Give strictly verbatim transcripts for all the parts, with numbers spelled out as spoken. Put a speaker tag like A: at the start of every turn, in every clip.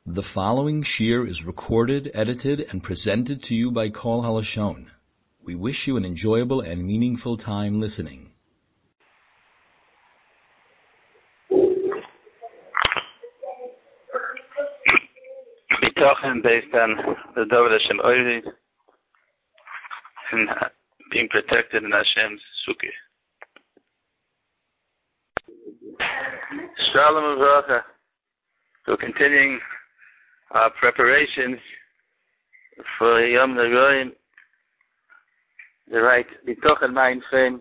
A: The following shir is recorded, edited, and presented to you by Kol Halashon. We wish you an enjoyable and meaningful time listening.
B: Bitochen based on the David Hashem Oiri and being protected in Hashem's Sukkah. Shalom Uvracha. So continuing our preparations for Yom Nagoyim, the right Bitochen Mein Fein.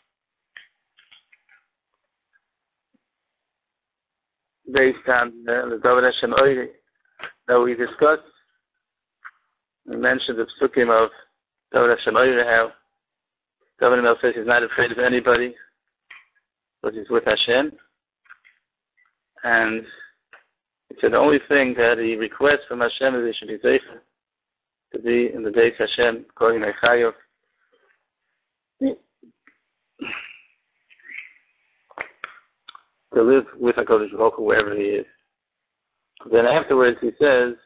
B: Based on uh, the David Hashem Oiri that we discussed. We mentioned the psukim of David Hashem Oiri, how David Hashem says he's not afraid of anybody, but he's with Hashem. And he said the only thing that he requests from Hashem is he should be safe to be in the days Hashem, calling Nechayov. To live with HaKadosh Baruch Hu wherever he is. Then afterwards he says,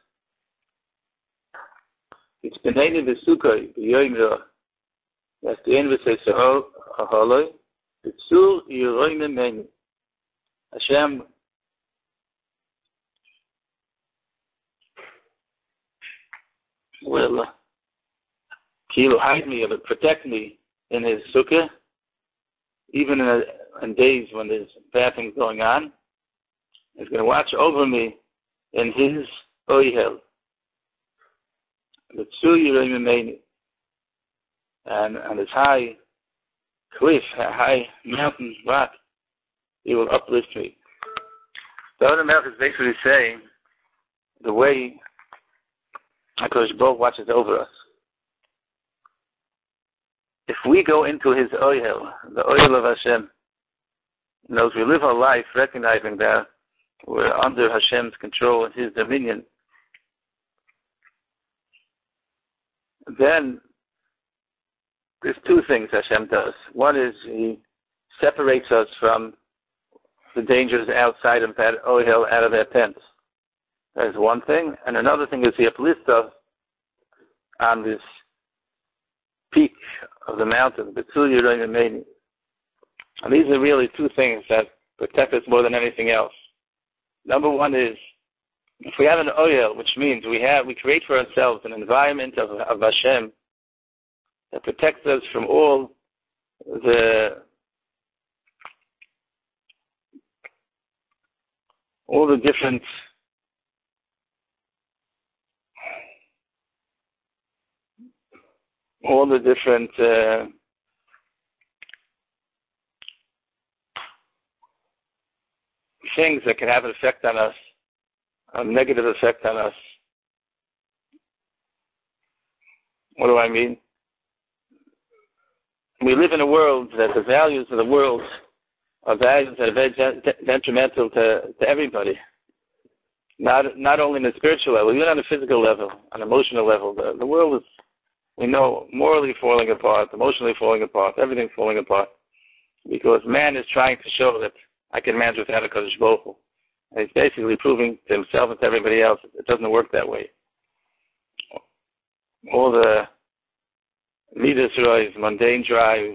B: it's B'nei V'Sukkoi B'yoyim Roh. That's the end of it. Says, Aholoi, B'tzur Yoroi Memeni. Hashem will Kilo hide me, or protect me in his sukkah, even in, a, in days when there's bad things going on. He's going to watch over me in his oihel. The Tzu Yoroi Memeni. And on this high cliff, a high mountain rock, he will uplift me. The other Melch is basically saying the way HaKadosh Baruch Hu watches over us. If we go into his oihel, the oihel of Hashem, you know, as we live our life recognizing that we're under Hashem's control and his dominion, then there's two things Hashem does. One is he separates us from the dangers outside of that oihel, out of that tent. That is one thing. And another thing is he uplifts us on this peak of the mountain, B'tzur Yoroi Memeni. And these are really two things that protect us more than anything else. Number one is, if we have an oil, which means we have, we create for ourselves an environment of, of Hashem that protects us from all the all the different all the different uh, things that can have an effect on us, a negative effect on us. What do I mean? We live in a world that the values of the world are values that are very detrimental to, to everybody. Not not only on a spiritual level, even on a physical level, on an emotional level. The, the world is, we know, morally falling apart, emotionally falling apart, everything's falling apart. Because man is trying to show that I can manage without a Kadosh Baruch Hu. And he's basically proving to himself and to everybody else it doesn't work that way. All the midas rois, mundane drives,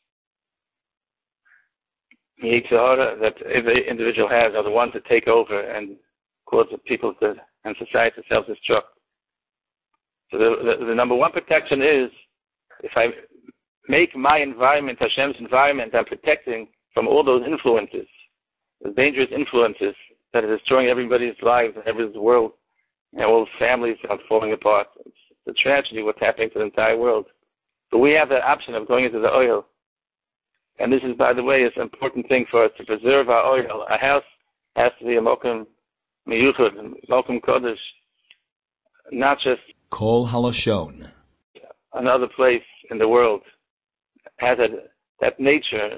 B: Yetzer Hara that every individual has are the ones that take over and cause the people to, and society to self-destruct. So the, the, the number one protection is, if I make my environment, Hashem's environment, I'm protecting from all those influences, the dangerous influences that are destroying everybody's lives and everybody's world, and all families are falling apart. It's, it's a tragedy what's happening to the entire world. But we have that option of going into the oil. And this is, by the way, it's an important thing for us to preserve our oil. Our house has to be a mokum miyuchad, mokum kodesh, not just
A: Kol Halashon.
B: Another place in the world has a, that nature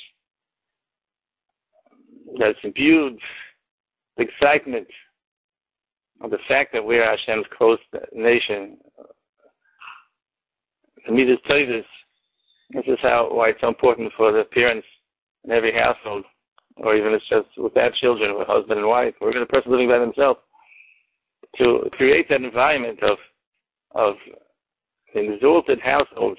B: that's imbued with excitement of the fact that we are Hashem's close nation. The Midas Tovos, this is how why it's so important for the parents in every household, or even it's just without children, with husband and wife, or even a person living by themselves, to create that environment of of an exalted household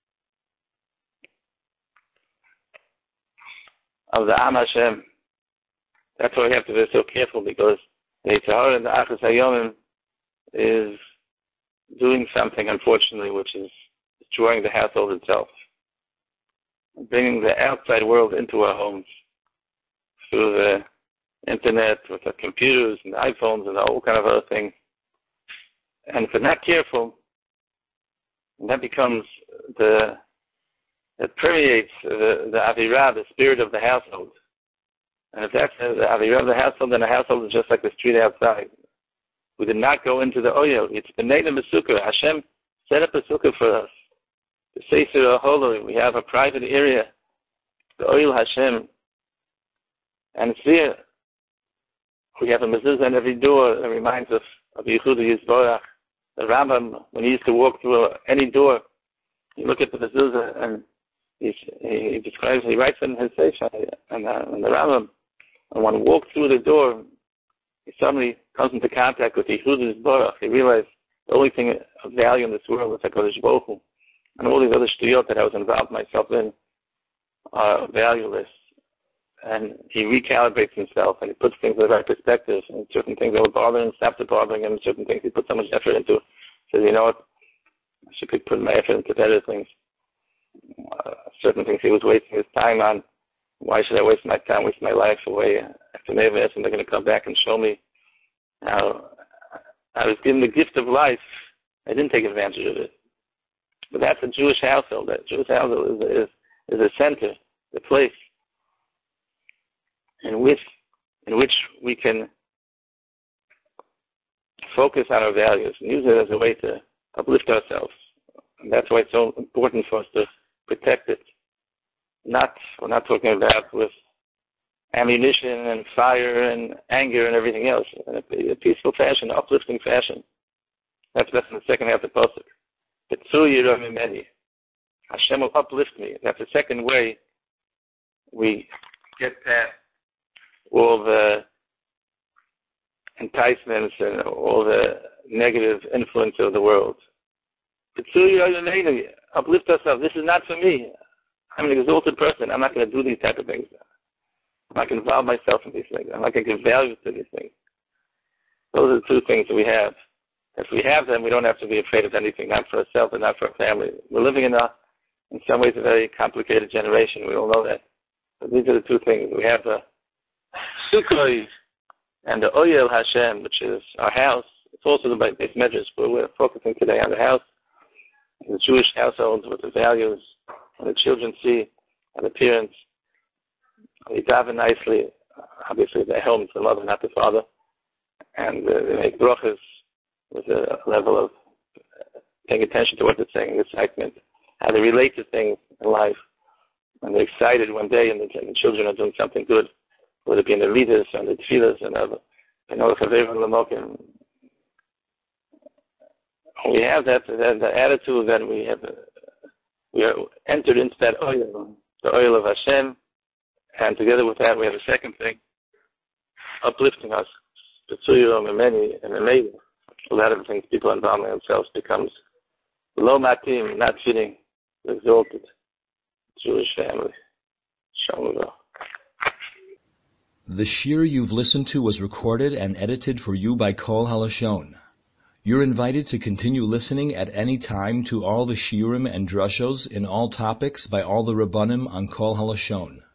B: of the Am Hashem. That's why we have to be so careful, because the Yetzer Hara and the Achas Hayomim is doing something, unfortunately, which is destroying the household itself, bringing the outside world into our homes through the internet, with the computers and the iPhones and all kind of other things. And if we're not careful, that becomes the, it permeates the, the Avirah, the spirit of the household. And if that's the Avirah of the household, then the household is just like the street outside. We did not go into the oil. It's the name of the sukkah. Hashem set up a sukkah for us. The Sefer HaHoloi, we have a private area, the oil Hashem. And it's there. We have a mezuzah on every door that reminds us of Yehuda Yisborach. The Rambam, when he used to walk through any door, you look at the mezuzah and he, he describes, he writes in his Sefer, and, uh, and the Rambam, and when he walked through the door, he suddenly comes into contact with Yehuda Yisborach. He realized the only thing of value in this world is HaKadosh Baruch Hu. And all these other shtuyot that I was involved myself in are valueless. And he recalibrates himself, and he puts things in the right perspective. And certain things that were bothering him stopped bothering him. Certain things he put so much effort into. He says, you know what, I should put my effort into better things. Uh, certain things he was wasting his time on. Why should I waste my time, waste my life away? After maybe they're going to come back and show me how I was given the gift of life. I didn't take advantage of it. But that's a Jewish household. That Jewish household is, is, is a center, the place in which, in which we can focus on our values and use it as a way to uplift ourselves. And that's why it's so important for us to protect it. Not, we're not talking about with ammunition and fire and anger and everything else. In a, a peaceful fashion, uplifting fashion. That's that's in the second half of the pasuk. Hashem will uplift me. That's the second way we get past all the enticements and all the negative influence of the world. Uplift ourselves. This is not for me. I'm an exalted person. I'm not going to do these type of things. I'm not going to involve myself in these things. I'm not going to give value to these things. Those are the two things that we have. If we have them, we don't have to be afraid of anything, not for ourselves and not for our family. We're living in a, in some ways, a very complicated generation. We all know that. But these are the two things. We have the Sukkot and the Oyel Hashem, which is our house. It's also the base measures, but we're focusing today on the house, the Jewish households with the values, and the children see, and the parents. They daven nicely. Obviously, they're home to the mother, not the father. And uh, they make brachas with a level of paying attention to what they're saying, excitement, how they relate to things in life. And they're excited one day and the, and the children are doing something good, whether it be in the leaders and the tefillahs and other. You know, we have that, that the attitude that we have, we are entered into that oil, the oil of Hashem, and together with that we have a second thing, uplifting us, and a lot of things people involving themselves becomes low matim, not fitting the exalted Jewish family. Shalom.
A: The shir you've listened to was recorded and edited for you by Kol Halashon. You're invited to continue listening at any time to all the shiurim and drushos in all topics by all the Rabbanim on Kol Halashon.